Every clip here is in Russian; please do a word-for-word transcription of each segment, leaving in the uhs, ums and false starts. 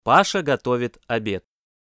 Паша готовит обед.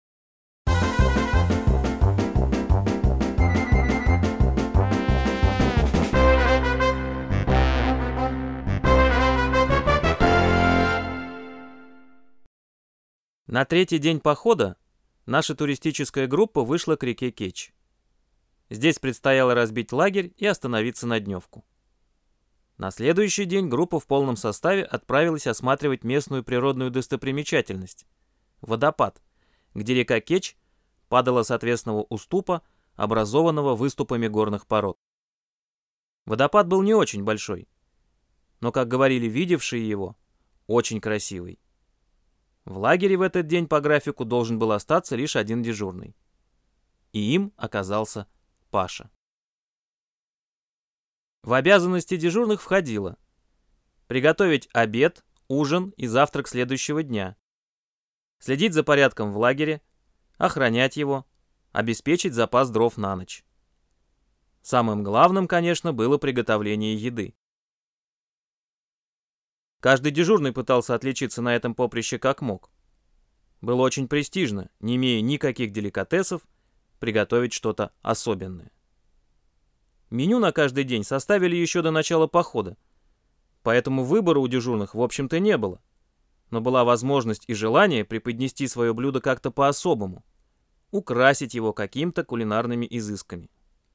На третий день похода наша туристическая группа вышла к реке Кеч. Здесь предстояло разбить лагерь и остановиться на дневку. На следующий день группа в полном составе отправилась осматривать местную природную достопримечательность – водопад, где река Кеч падала с отвесного уступа, образованного выступами горных пород. Водопад был не очень большой, но, как говорили видевшие его, очень красивый. В лагере в этот день по графику должен был остаться лишь один дежурный. И им оказался Паша. В обязанности дежурных входило приготовить обед, ужин и завтрак следующего дня, следить за порядком в лагере, охранять его, обеспечить запас дров на ночь. Самым главным, конечно, было приготовление еды. Каждый дежурный пытался отличиться на этом поприще как мог. Было очень престижно, не имея никаких деликатесов, приготовить что-то особенное. Меню на каждый день составили еще до начала похода, поэтому выбора у дежурных в общем-то не было, но была возможность и желание преподнести свое блюдо как-то по-особому, украсить его каким-то кулинарными изысками.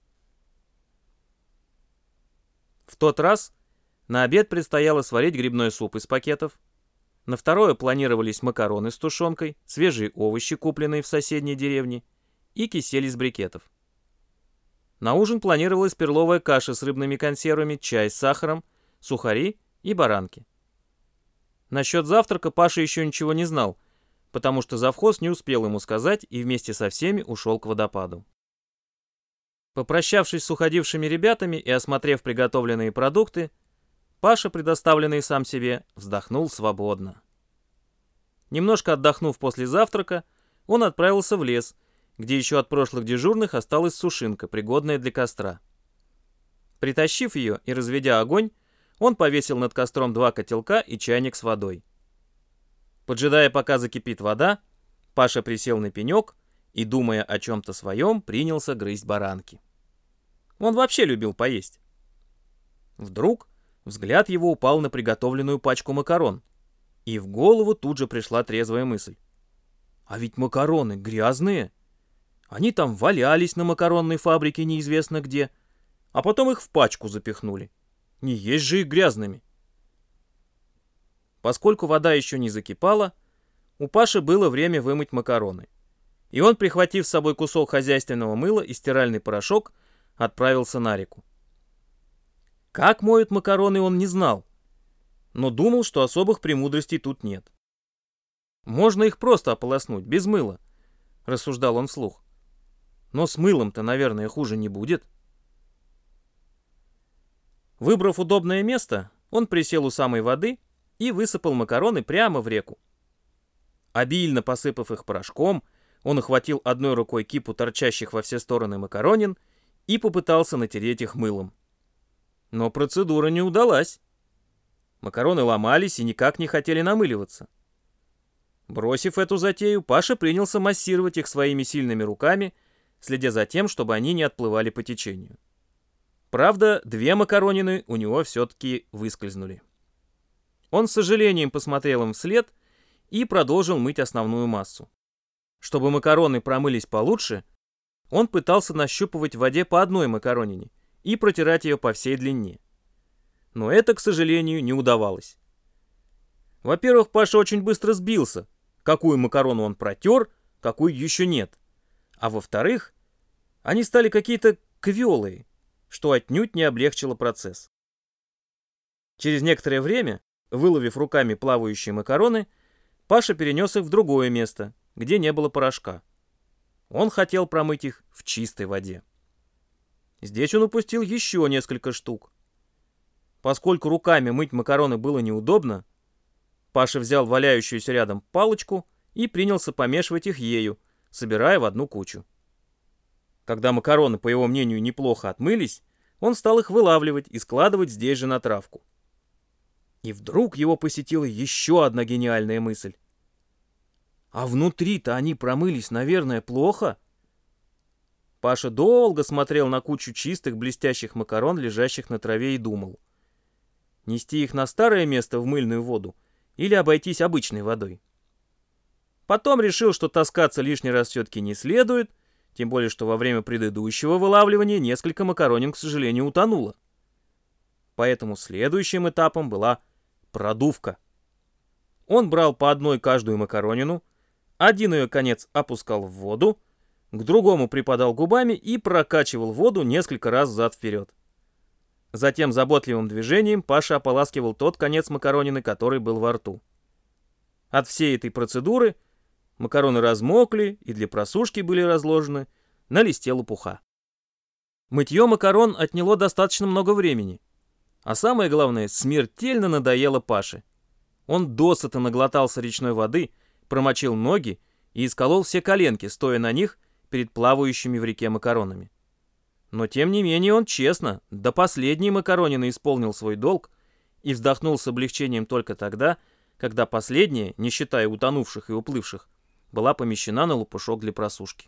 В тот раз на обед предстояло сварить грибной суп из пакетов, на второе планировались макароны с тушенкой, свежие овощи, купленные в соседней деревне, и кисель из брикетов. На ужин планировалась перловая каша с рыбными консервами, чай с сахаром, сухари и баранки. Насчет завтрака Паша еще ничего не знал, потому что завхоз не успел ему сказать и вместе со всеми ушел к водопаду. Попрощавшись с уходившими ребятами и осмотрев приготовленные продукты, Паша, предоставленный сам себе, вздохнул свободно. Немножко отдохнув после завтрака, он отправился в лес, где еще от прошлых дежурных осталась сушинка, пригодная для костра. Притащив ее и разведя огонь, он повесил над костром два котелка и чайник с водой. Поджидая, пока закипит вода, Паша присел на пенек и, думая о чем-то своем, принялся грызть баранки. Он вообще любил поесть. Вдруг взгляд его упал на приготовленную пачку макарон, и в голову тут же пришла трезвая мысль. А ведь макароны грязные. Они там валялись на макаронной фабрике неизвестно где, а потом их в пачку запихнули. Не есть же их грязными. Поскольку вода еще не закипала, у Паши было время вымыть макароны, и он, прихватив с собой кусок хозяйственного мыла и стиральный порошок, отправился на реку. Как моют макароны, он не знал, но думал, что особых премудростей тут нет. Можно их просто ополоснуть, без мыла, рассуждал он вслух. Но с мылом-то, наверное, хуже не будет. Выбрав удобное место, он присел у самой воды и высыпал макароны прямо в реку. Обильно посыпав их порошком, он охватил одной рукой кипу торчащих во все стороны макаронин и попытался натереть их мылом. Но процедура не удалась. Макароны ломались и никак не хотели намыливаться. Бросив эту затею, Паша принялся массировать их своими сильными руками, следя за тем, чтобы они не отплывали по течению. Правда, две макаронины у него все-таки выскользнули. Он с сожалением посмотрел им вслед и продолжил мыть основную массу. Чтобы макароны промылись получше, он пытался нащупывать в воде по одной макаронине и протирать ее по всей длине. Но это, к сожалению, не удавалось. Во-первых, Паша очень быстро сбился, какую макарону он протер, какую еще нет. А во-вторых, они стали какие-то квелые, что отнюдь не облегчило процесс. Через некоторое время, выловив руками плавающие макароны, Паша перенес их в другое место, где не было порошка. Он хотел промыть их в чистой воде. Здесь он упустил еще несколько штук. Поскольку руками мыть макароны было неудобно, Паша взял валяющуюся рядом палочку и принялся помешивать их ею, собирая в одну кучу. Когда макароны, по его мнению, неплохо отмылись, он стал их вылавливать и складывать здесь же на травку. И вдруг его посетила еще одна гениальная мысль. А внутри-то они промылись, наверное, плохо. Паша долго смотрел на кучу чистых блестящих макарон, лежащих на траве, и думал. Нести их на старое место в мыльную воду или обойтись обычной водой. Потом решил, что таскаться лишний раз все-таки не следует, тем более, что во время предыдущего вылавливания несколько макаронин, к сожалению, утонуло. Поэтому следующим этапом была продувка. Он брал по одной каждую макаронину, один ее конец опускал в воду, к другому припадал губами и прокачивал воду несколько раз взад-вперед. Затем заботливым движением Паша ополаскивал тот конец макаронины, который был во рту. От всей этой процедуры макароны размокли и для просушки были разложены на листе лопуха. Мытье макарон отняло достаточно много времени. А самое главное, смертельно надоело Паше. Он досыта наглотался речной воды, промочил ноги и исколол все коленки, стоя на них перед плавающими в реке макаронами. Но тем не менее он честно, до последней макаронины исполнил свой долг и вздохнул с облегчением только тогда, когда последняя, не считая утонувших и уплывших, была помещена на лопушок для просушки.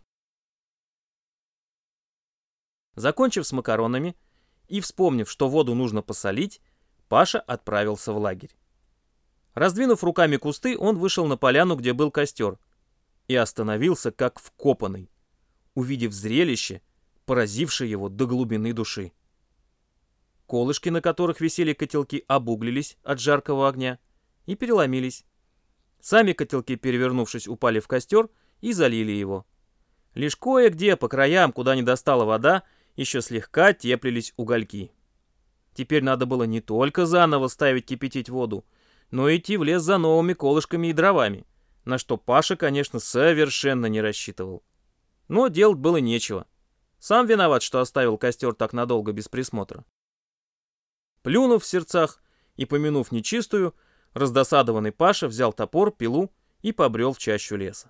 Закончив с макаронами и вспомнив, что воду нужно посолить, Паша отправился в лагерь. Раздвинув руками кусты, он вышел на поляну, где был костер, и остановился как вкопанный, увидев зрелище, поразившее его до глубины души. Колышки, на которых висели котелки, обуглились от жаркого огня и переломились. Сами котелки, перевернувшись, упали в костер и залили его. Лишь кое-где по краям, куда не достала вода, еще слегка теплились угольки. Теперь надо было не только заново ставить кипятить воду, но и идти в лес за новыми колышками и дровами, на что Паша, конечно, совершенно не рассчитывал. Но делать было нечего. Сам виноват, что оставил костер так надолго без присмотра. Плюнув в сердцах и помянув нечистую, раздосадованный Паша взял топор, пилу и побрел в чащу леса.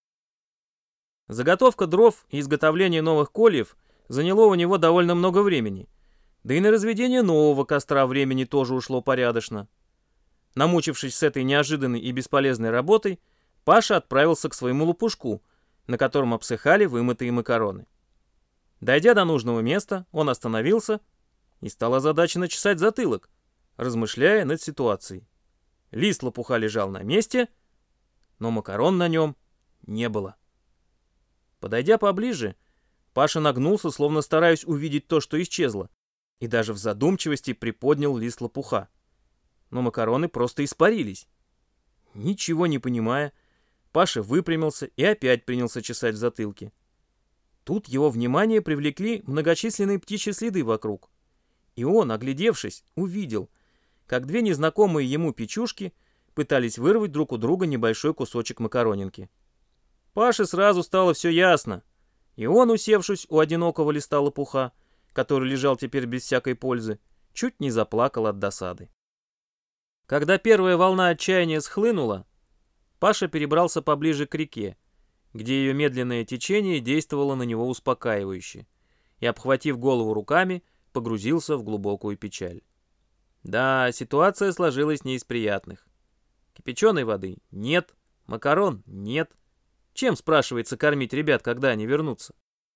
Заготовка дров и изготовление новых кольев заняло у него довольно много времени, да и на разведение нового костра времени тоже ушло порядочно. Намучившись с этой неожиданной и бесполезной работой, Паша отправился к своему лопушку, на котором обсыхали вымытые макароны. Дойдя до нужного места, он остановился и стал озадаченно чесать затылок, размышляя над ситуацией. Лист лопуха лежал на месте, но макарон на нем не было. Подойдя поближе, Паша нагнулся, словно стараясь увидеть то, что исчезло, и даже в задумчивости приподнял лист лопуха. Но макароны просто испарились. Ничего не понимая, Паша выпрямился и опять принялся чесать в затылке. Тут его внимание привлекли многочисленные птичьи следы вокруг. И он, оглядевшись, увидел, как две незнакомые ему печушки пытались вырвать друг у друга небольшой кусочек макаронинки. Паше сразу стало все ясно, и он, усевшись у одинокого листа лопуха, который лежал теперь без всякой пользы, чуть не заплакал от досады. Когда первая волна отчаяния схлынула, Паша перебрался поближе к реке, где ее медленное течение действовало на него успокаивающе, и, обхватив голову руками, погрузился в глубокую печаль. Да, ситуация сложилась не из приятных. Кипяченой воды нет, макарон нет. Чем, спрашивается, кормить ребят, когда они вернутся?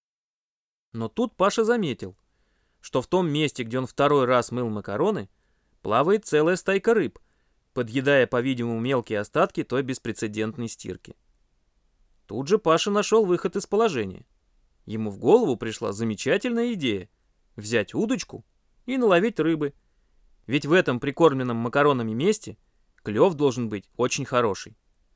Но тут Паша заметил, что в том месте, где он второй раз мыл макароны, плавает целая стайка рыб, подъедая, по-видимому, мелкие остатки той беспрецедентной стирки. Тут же Паша нашел выход из положения. Ему в голову пришла замечательная идея — взять удочку и наловить рыбы. Ведь в этом прикормленном макаронами месте клев должен быть очень хороший.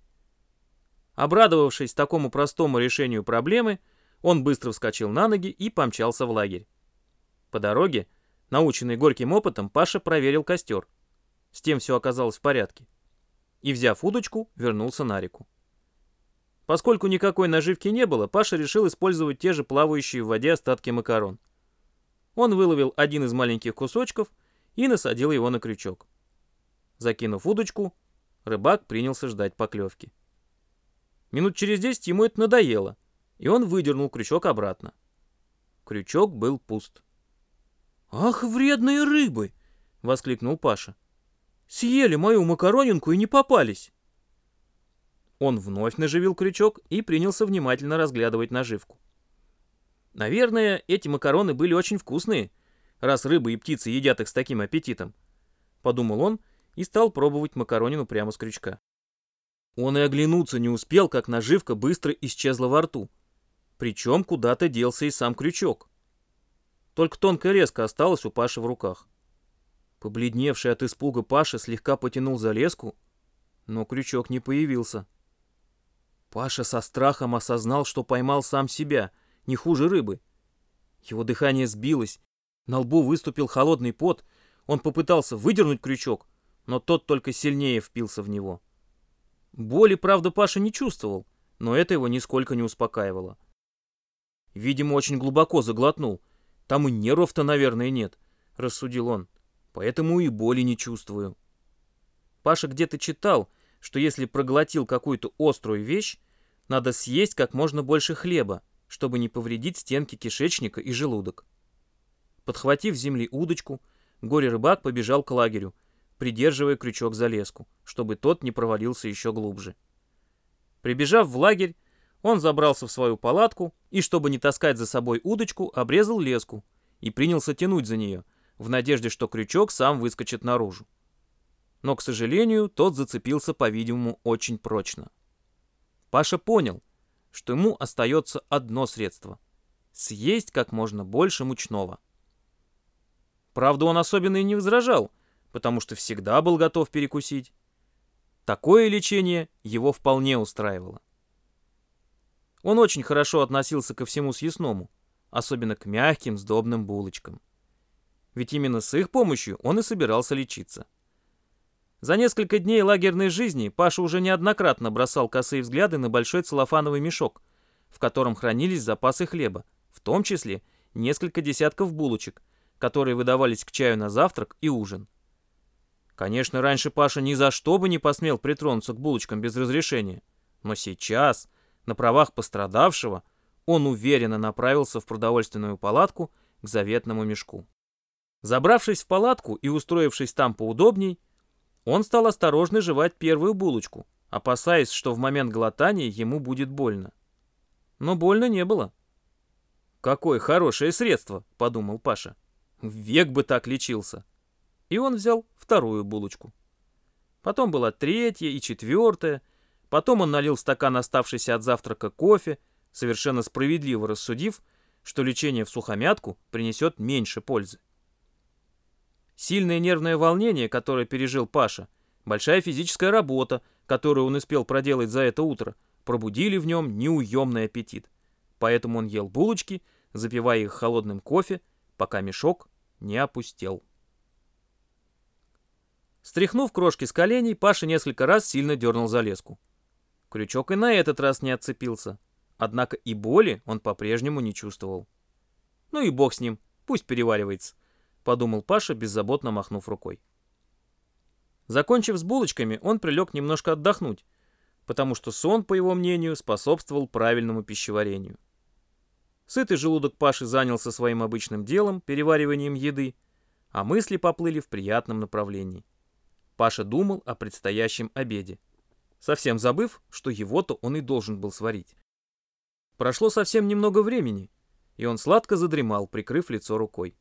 Обрадовавшись такому простому решению проблемы, он быстро вскочил на ноги и помчался в лагерь. По дороге, наученный горьким опытом, Паша проверил костер. С тем все оказалось в порядке. И, взяв удочку, вернулся на реку. Поскольку никакой наживки не было, Паша решил использовать те же плавающие в воде остатки макарон. Он выловил один из маленьких кусочков и насадил его на крючок. Закинув удочку, рыбак принялся ждать поклевки. Минут через десять ему это надоело, и он выдернул крючок обратно. Крючок был пуст. «Ах, вредные рыбы!» — воскликнул Паша. «Съели мою макаронинку и не попались!» Он вновь наживил крючок и принялся внимательно разглядывать наживку. Наверное, эти макароны были очень вкусные, раз рыбы и птицы едят их с таким аппетитом, подумал он и стал пробовать макаронину прямо с крючка. Он и оглянуться не успел, как наживка быстро исчезла во рту. Причем куда-то делся и сам крючок. Только тонкая леска осталась у Паши в руках. Побледневший от испуга Паша слегка потянул за леску, но крючок не появился. Паша со страхом осознал, что поймал сам себя, не хуже рыбы. Его дыхание сбилось, на лбу выступил холодный пот, он попытался выдернуть крючок, но тот только сильнее впился в него. Боли, правда, Паша не чувствовал, но это его нисколько не успокаивало. Видимо, очень глубоко заглотнул. Там и нервов-то, наверное, нет, рассудил он. Поэтому и боли не чувствую. Паша где-то читал, что если проглотил какую-то острую вещь, надо съесть как можно больше хлеба, чтобы не повредить стенки кишечника и желудок. Подхватив с земли удочку, горе-рыбак побежал к лагерю, придерживая крючок за леску, чтобы тот не провалился еще глубже. Прибежав в лагерь, он забрался в свою палатку и, чтобы не таскать за собой удочку, обрезал леску и принялся тянуть за нее, в надежде, что крючок сам выскочит наружу. Но, к сожалению, тот зацепился, по-видимому, очень прочно. Паша понял, что ему остается одно средство — съесть как можно больше мучного. Правда, он особенно и не возражал, потому что всегда был готов перекусить. Такое лечение его вполне устраивало. Он очень хорошо относился ко всему съестному, особенно к мягким сдобным булочкам. Ведь именно с их помощью он и собирался лечиться. За несколько дней лагерной жизни Паша уже неоднократно бросал косые взгляды на большой целлофановый мешок, в котором хранились запасы хлеба, в том числе несколько десятков булочек, которые выдавались к чаю на завтрак и ужин. Конечно, раньше Паша ни за что бы не посмел притронуться к булочкам без разрешения, но сейчас, на правах пострадавшего, он уверенно направился в продовольственную палатку к заветному мешку. Забравшись в палатку и устроившись там поудобней, он стал осторожно жевать первую булочку, опасаясь, что в момент глотания ему будет больно. Но больно не было. «Какое хорошее средство», — подумал Паша. «Век бы так лечился». И он взял вторую булочку. Потом была третья и четвертая. Потом он налил в стакан оставшийся от завтрака кофе, совершенно справедливо рассудив, что лечение всухомятку принесет меньше пользы. Сильное нервное волнение, которое пережил Паша, большая физическая работа, которую он успел проделать за это утро, пробудили в нем неуемный аппетит. Поэтому он ел булочки, запивая их холодным кофе, пока мешок не опустел. Стряхнув крошки с коленей, Паша несколько раз сильно дернул за леску. Крючок и на этот раз не отцепился, однако и боли он по-прежнему не чувствовал. «Ну и бог с ним, пусть переваривается», — подумал Паша, беззаботно махнув рукой. Закончив с булочками, он прилег немножко отдохнуть, потому что сон, по его мнению, способствовал правильному пищеварению. Сытый желудок Паши занялся своим обычным делом, перевариванием еды, а мысли поплыли в приятном направлении. Паша думал о предстоящем обеде, совсем забыв, что его-то он и должен был сварить. Прошло совсем немного времени, и он сладко задремал, прикрыв лицо рукой.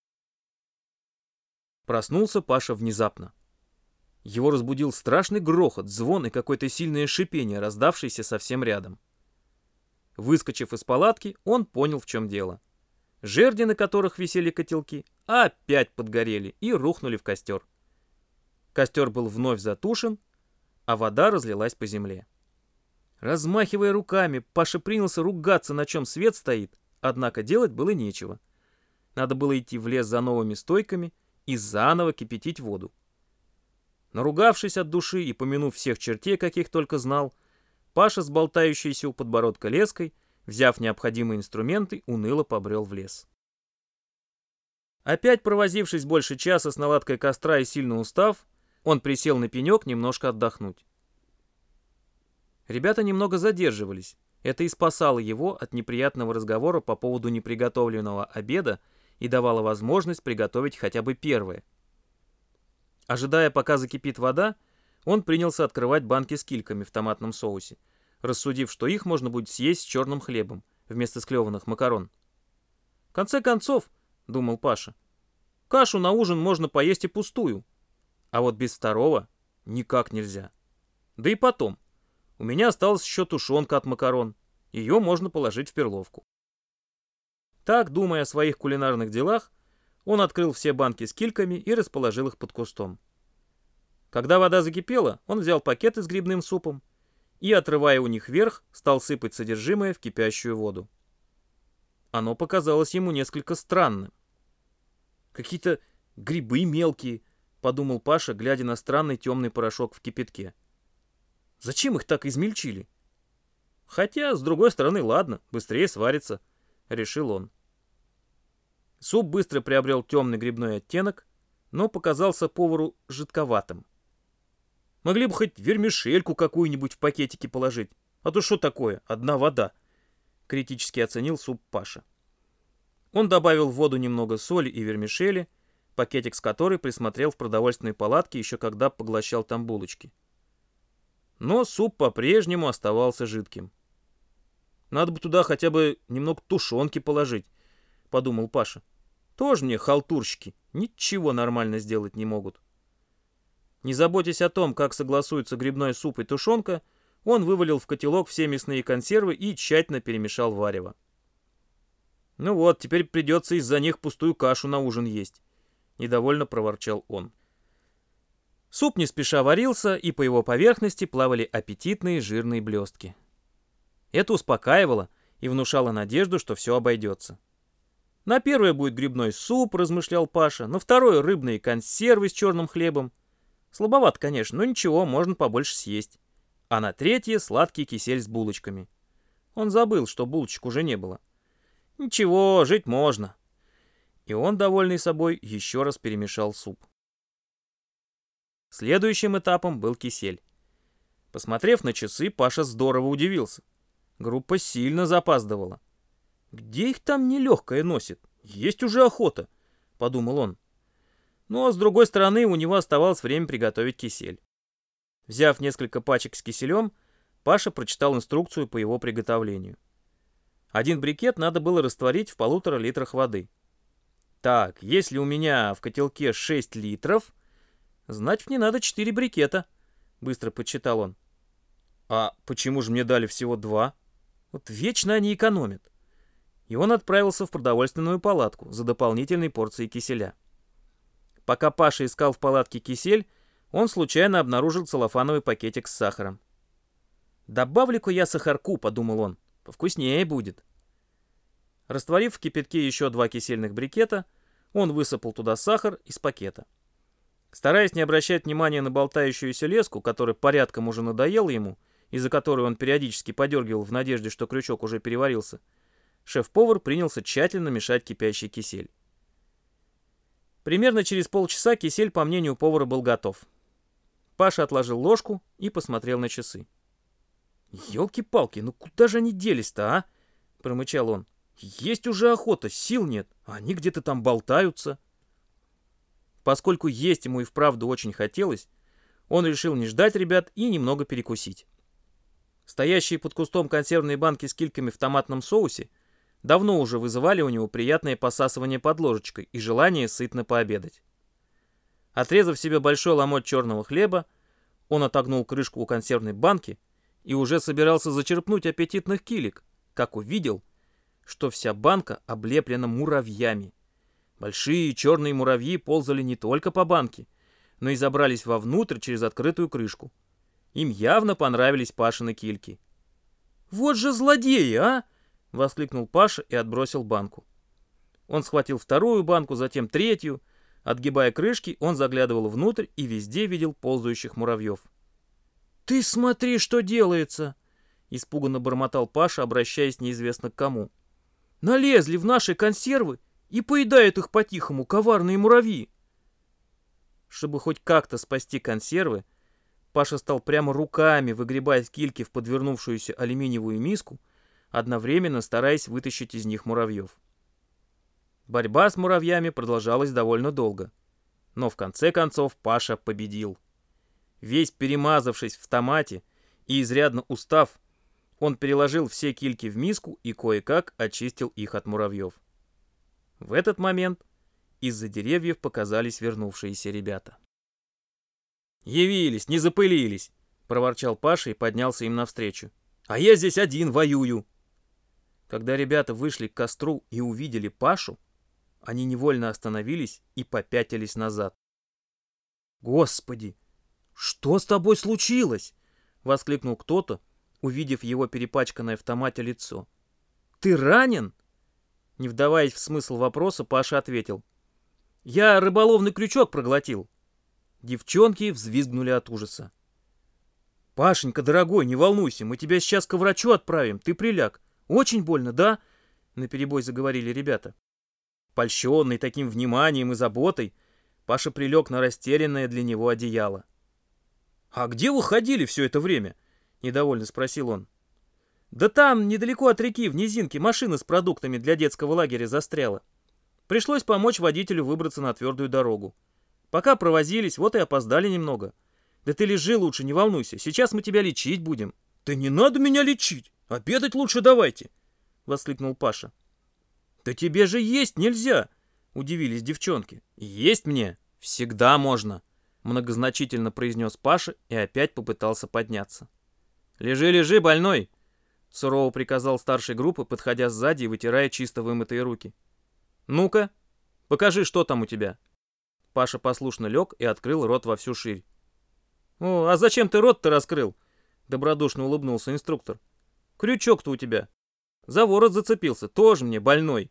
Проснулся Паша внезапно. Его разбудил страшный грохот, звон и какое-то сильное шипение, раздавшееся совсем рядом. Выскочив из палатки, он понял, в чем дело. Жерди, на которых висели котелки, опять подгорели и рухнули в костер. Костер был вновь затушен, а вода разлилась по земле. Размахивая руками, Паша принялся ругаться, на чем свет стоит, однако делать было нечего. Надо было идти в лес за новыми стойками и заново кипятить воду. Наругавшись от души и помянув всех чертей, каких только знал, Паша с болтающейся у подбородка леской, взяв необходимые инструменты, уныло побрел в лес. Опять провозившись больше часа с наладкой костра и сильно устав, он присел на пенек немножко отдохнуть. Ребята немного задерживались. Это и спасало его от неприятного разговора по поводу неприготовленного обеда и давало возможность приготовить хотя бы первое. Ожидая, пока закипит вода, он принялся открывать банки с кильками в томатном соусе, рассудив, что их можно будет съесть с черным хлебом вместо склеванных макарон. В конце концов, думал Паша, кашу на ужин можно поесть и пустую, а вот без второго никак нельзя. Да и потом, у меня осталась еще тушенка от макарон, ее можно положить в перловку. Так, думая о своих кулинарных делах, он открыл все банки с кильками и расположил их под кустом. Когда вода закипела, он взял пакеты с грибным супом и, отрывая у них верх, стал сыпать содержимое в кипящую воду. Оно показалось ему несколько странным. «Какие-то грибы мелкие», — подумал Паша, глядя на странный темный порошок в кипятке. «Зачем их так измельчили?» «Хотя, с другой стороны, ладно, быстрее сварится», — решил он. Суп быстро приобрел темный грибной оттенок, но показался повару жидковатым. «Могли бы хоть вермишельку какую-нибудь в пакетике положить, а то что такое, одна вода», — критически оценил суп Паша. Он добавил в воду немного соли и вермишели, пакетик с которой присмотрел в продовольственной палатке еще когда поглощал там булочки. Но суп по-прежнему оставался жидким. «Надо бы туда хотя бы немного тушенки положить», — подумал Паша. «Тоже мне халтурщики, ничего нормально сделать не могут». Не заботясь о том, как согласуются грибной суп и тушенка, он вывалил в котелок все мясные консервы и тщательно перемешал варево. «Ну вот, теперь придется из-за них пустую кашу на ужин есть», — недовольно проворчал он. Суп не спеша варился, и по его поверхности плавали аппетитные жирные блестки. Это успокаивало и внушало надежду, что все обойдется. На первое будет грибной суп, размышлял Паша, на второе рыбные консервы с черным хлебом. Слабоват, конечно, но ничего, можно побольше съесть. А на третье сладкий кисель с булочками. Он забыл, что булочек уже не было. Ничего, жить можно. И он, довольный собой, еще раз перемешал суп. Следующим этапом был кисель. Посмотрев на часы, Паша здорово удивился. Группа сильно запаздывала. «Где их там нелегкое носит? Есть уже охота», — подумал он. Но, с другой стороны, у него оставалось время приготовить кисель. Взяв несколько пачек с киселем, Паша прочитал инструкцию по его приготовлению. Один брикет надо было растворить в полутора литрах воды. Так, если у меня в котелке шесть литров, значит, мне надо четыре брикета, быстро подсчитал он. А почему же мне дали всего два? Вот вечно они экономят. И он отправился в продовольственную палатку за дополнительной порцией киселя. Пока Паша искал в палатке кисель, он случайно обнаружил целлофановый пакетик с сахаром. «Добавлю-ка я сахарку», — подумал он, — «повкуснее будет». Растворив в кипятке еще два кисельных брикета, он высыпал туда сахар из пакета. Стараясь не обращать внимания на болтающуюся леску, которая порядком уже надоела ему, из-за которой он периодически подергивал в надежде, что крючок уже переварился, шеф-повар принялся тщательно мешать кипящий кисель. Примерно через полчаса кисель, по мнению повара, был готов. Паша отложил ложку и посмотрел на часы. «Елки-палки, ну куда же они делись-то, а?» — промычал он. «Есть уже охота, сил нет, а они где-то там болтаются». Поскольку есть ему и вправду очень хотелось, он решил не ждать ребят и немного перекусить. Стоящие под кустом консервные банки с кильками в томатном соусе давно уже вызывали у него приятное посасывание под ложечкой и желание сытно пообедать. Отрезав себе большой ломоть черного хлеба, он отогнул крышку у консервной банки и уже собирался зачерпнуть аппетитных килек, как увидел, что вся банка облеплена муравьями. Большие черные муравьи ползали не только по банке, но и забрались вовнутрь через открытую крышку. Им явно понравились Пашины кильки. «Вот же злодеи, а!» — воскликнул Паша и отбросил банку. Он схватил вторую банку, затем третью. Отгибая крышки, он заглядывал внутрь и везде видел ползающих муравьев. «Ты смотри, что делается!» — испуганно бормотал Паша, обращаясь неизвестно к кому. «Налезли в наши консервы и поедают их по-тихому коварные муравьи!» Чтобы хоть как-то спасти консервы, Паша стал прямо руками выгребать кильки в подвернувшуюся алюминиевую миску, одновременно стараясь вытащить из них муравьев. Борьба с муравьями продолжалась довольно долго, но в конце концов Паша победил. Весь перемазавшись в томате и изрядно устав, он переложил все кильки в миску и кое-как очистил их от муравьев. В этот момент из-за деревьев показались вернувшиеся ребята. «Явились, не запылились!» — проворчал Паша и поднялся им навстречу. «А я здесь один воюю!» Когда ребята вышли к костру и увидели Пашу, они невольно остановились и попятились назад. «Господи, что с тобой случилось?» — воскликнул кто-то, увидев его перепачканное в томате лицо. «Ты ранен?» Не вдаваясь в смысл вопроса, Паша ответил. «Я рыболовный крючок проглотил». Девчонки взвизгнули от ужаса. «Пашенька, дорогой, не волнуйся, мы тебя сейчас к врачу отправим, ты приляг. Очень больно, да?» — наперебой заговорили ребята. Польщенный таким вниманием и заботой, Паша прилег на расстеленное для него одеяло. «А где вы ходили все это время?» — недовольно спросил он. «Да там, недалеко от реки, в низинке, машина с продуктами для детского лагеря застряла. Пришлось помочь водителю выбраться на твердую дорогу. Пока провозились, вот и опоздали немного. Да ты лежи лучше, не волнуйся, сейчас мы тебя лечить будем». «Да не надо меня лечить, обедать лучше давайте!» — воскликнул Паша. «Да тебе же есть нельзя!» — удивились девчонки. «Есть мне всегда можно!» — многозначительно произнес Паша и опять попытался подняться. «Лежи, лежи, больной!» — сурово приказал старшей группы, подходя сзади и вытирая чисто вымытые руки. «Ну-ка, покажи, что там у тебя!» Паша послушно лег и открыл рот во всю ширь. «О, а зачем ты рот-то раскрыл?» — добродушно улыбнулся инструктор. «Крючок-то у тебя. За ворот зацепился, тоже мне больной».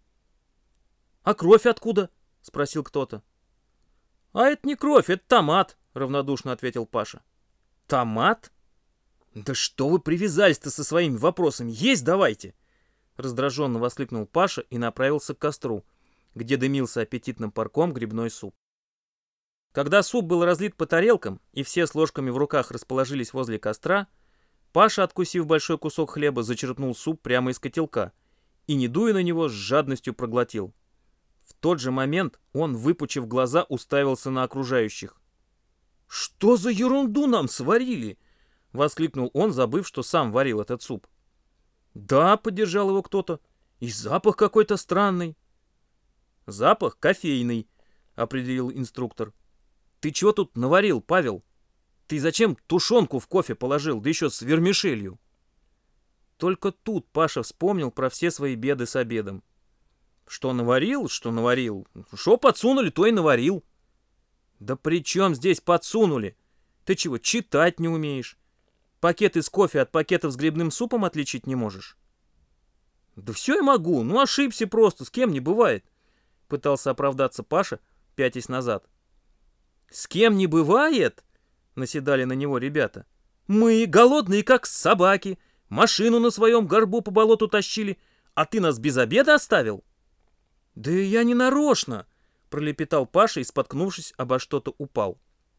«А кровь откуда?» — спросил кто-то. «А это не кровь, это томат», — равнодушно ответил Паша. «Томат? Да что вы привязались-то со своими вопросами? Есть давайте!» Раздраженно воскликнул Паша и направился к костру, где дымился аппетитным парком грибной суп. Когда суп был разлит по тарелкам и все с ложками в руках расположились возле костра, Паша, откусив большой кусок хлеба, зачерпнул суп прямо из котелка и, не дуя на него, с жадностью проглотил. В тот же момент он, выпучив глаза, уставился на окружающих. «Что за ерунду нам сварили?» — воскликнул он, забыв, что сам варил этот суп. «Да», — поддержал его кто-то, — «и запах какой-то странный». «Запах кофейный», — определил инструктор. «Ты чего тут наварил, Павел? Ты зачем тушенку в кофе положил, да еще с вермишелью?» Только тут Паша вспомнил про все свои беды с обедом. «Что наварил, что наварил? Что подсунули, то и наварил». «Да при чем здесь подсунули? Ты чего, читать не умеешь? Пакеты с кофе от пакетов с грибным супом отличить не можешь?» «Да все я могу, ну ошибся просто, с кем не бывает», — пытался оправдаться Паша, пятясь назад. «С кем не бывает?» — наседали на него ребята. «Мы, голодные как собаки, машину на своем горбу по болоту тащили, а ты нас без обеда оставил?» «Да я не нарочно», — пролепетал Паша и, споткнувшись, обо что-то упал.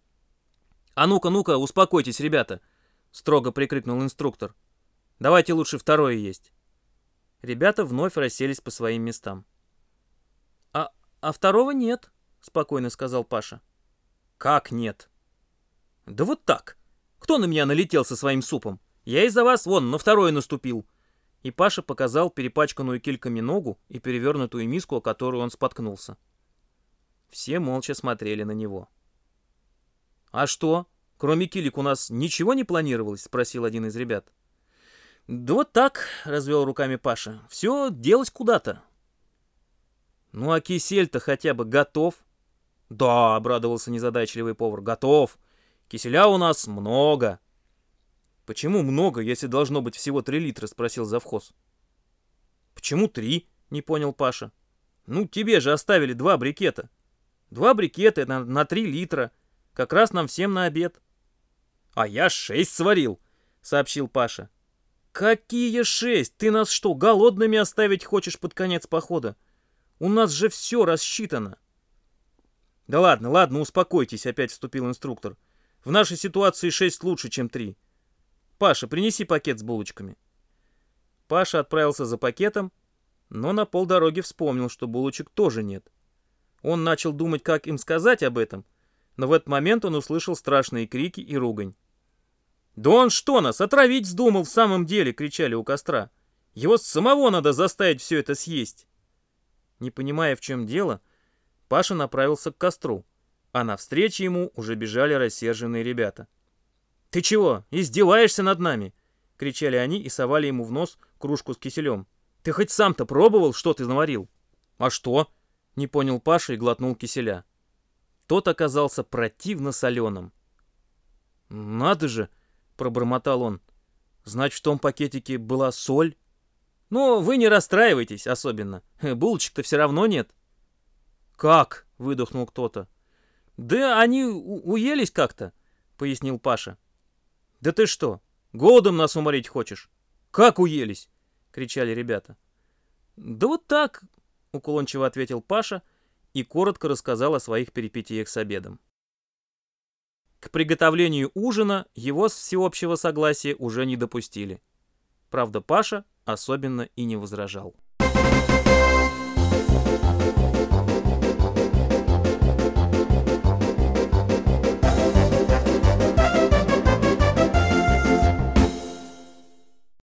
«А ну-ка, ну-ка, успокойтесь, ребята», — строго прикрикнул инструктор. «Давайте лучше второе есть». Ребята вновь расселись по своим местам. «А, а второго нет», — спокойно сказал Паша. «Как нет?» «Да вот так. Кто на меня налетел со своим супом? Я из-за вас вон на второе наступил». И Паша показал перепачканную кильками ногу и перевернутую миску, о которую он споткнулся. Все молча смотрели на него. «А что, кроме килек у нас ничего не планировалось?» — спросил один из ребят. «Да вот так», — развел руками Паша, — «все делать куда-то». «Ну а кисель-то хотя бы готов?» «Да», — обрадовался незадачливый повар, — «готов. Киселя у нас много». «Почему много, если должно быть всего три литра?» — спросил завхоз. «Почему три?» — не понял Паша. «Ну, тебе же оставили два брикета. Два брикета на, на три литра. Как раз нам всем на обед». «А я шесть сварил», — сообщил Паша. «Какие шесть? Ты нас что, голодными оставить хочешь под конец похода? У нас же все рассчитано». «Да ладно, ладно, успокойтесь», — опять вступил инструктор. «В нашей ситуации шесть лучше, чем три. Паша, принеси пакет с булочками». Паша отправился за пакетом, но на полдороги вспомнил, что булочек тоже нет. Он начал думать, как им сказать об этом, Но в этот момент он услышал страшные крики и ругань. «Да он что, нас отравить вздумал в самом деле!» — кричали у костра. «Его самого надо заставить все это съесть!» Не понимая, в чем дело, Паша направился к костру, а навстречу ему уже бежали рассерженные ребята. «Ты чего, издеваешься над нами?» — кричали они и совали ему в нос кружку с киселем. «Ты хоть сам-то пробовал, что ты наварил?» «А что?» — не понял Паша и глотнул киселя. Тот оказался противно соленым. «Надо же!» — пробормотал он. «Значит, в том пакетике была соль?» «Ну, вы не расстраивайтесь особенно. Булочек-то все равно нет». «Как?» — выдохнул кто-то. «Да они уелись как-то», — пояснил Паша. «Да ты что, голодом нас уморить хочешь?» «Как уелись?» — кричали ребята. «Да вот так», — уклончиво ответил Паша и коротко рассказал о своих перипетиях с обедом. К приготовлению ужина его с всеобщего согласия уже не допустили. Правда, Паша особенно и не возражал.